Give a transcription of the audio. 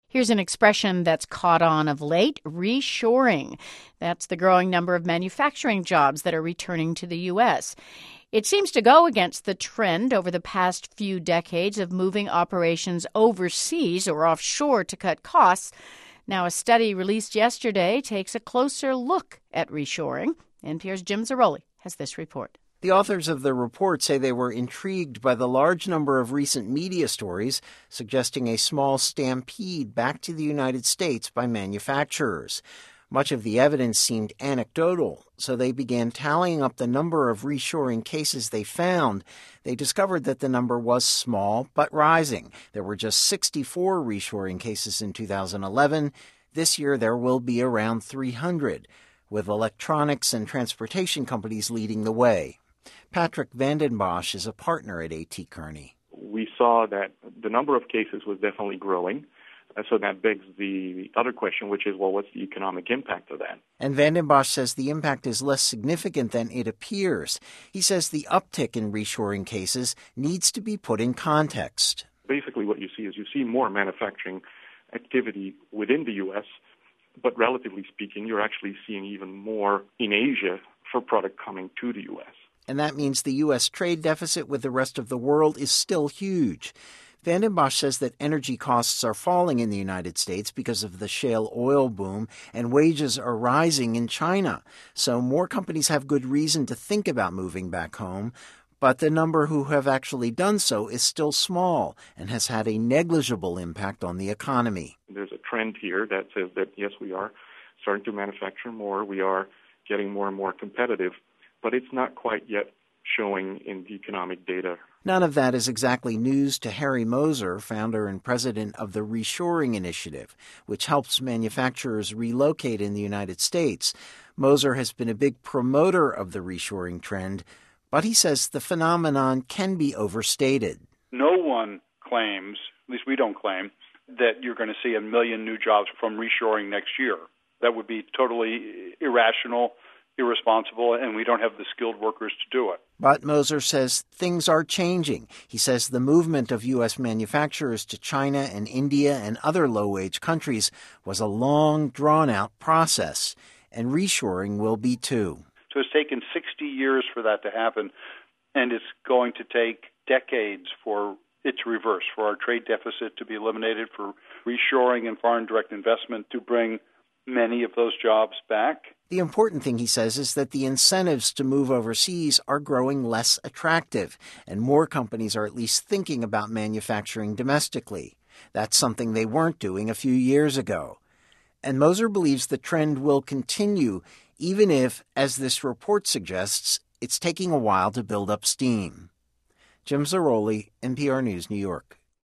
Here's an expression that's caught on of late, reshoring. That's the growing number of manufacturing jobs that are returning to the U.S. It seems to go against the trend over the past few decades of moving operations overseas or offshore to cut costs. Now, a study released yesterday takes a closer look at reshoring. NPR's Jim Zarroli has this report. The authors of the report say they were intrigued by the large number of recent media stories suggesting a small stampede back to the United States by manufacturers. Much of the evidence seemed anecdotal, so they began tallying up the number of reshoring cases they found. They discovered that the number was small but rising. There were just 64 reshoring cases in 2011. This year there will be around 300, with electronics and transportation companies leading the way. Patrick Vanden Bosch is a partner at A.T. Kearney. We saw that the number of cases was definitely growing. So that begs the other question, which is, well, what's the economic impact of that? And Vanden Bosch says the impact is less significant than it appears. He says the uptick in reshoring cases needs to be put in context. Basically what you see more manufacturing activity within the U.S., but relatively speaking, you're actually seeing even more in Asia for product coming to the U.S. And that means the U.S. trade deficit with the rest of the world is still huge. Vanden Bosch says that energy costs are falling in the United States because of the shale oil boom, and wages are rising in China. So more companies have good reason to think about moving back home, but the number who have actually done so is still small and has had a negligible impact on the economy. There's a trend here that says that, yes, we are starting to manufacture more, we are getting more and more competitive, but it's not quite yet showing in the economic data. None of that is exactly news to Harry Moser, founder and president of the Reshoring Initiative, which helps manufacturers relocate in the United States. Moser has been a big promoter of the reshoring trend, but he says the phenomenon can be overstated. No one claims, at least we don't claim, that you're going to see 1 million new jobs from reshoring next year. That would be totally irrational, irresponsible, and we don't have the skilled workers to do it. But Moser says things are changing. He says the movement of U.S. manufacturers to China and India and other low-wage countries was a long, drawn-out process, and reshoring will be too. So it's taken 60 years for that to happen, and it's going to take decades for it to reverse, for our trade deficit to be eliminated, for reshoring and foreign direct investment to bring many of those jobs back. The important thing, he says, is that the incentives to move overseas are growing less attractive, and more companies are at least thinking about manufacturing domestically. That's something they weren't doing a few years ago. And Moser believes the trend will continue, even if, as this report suggests, it's taking a while to build up steam. Jim Zarroli, NPR News, New York.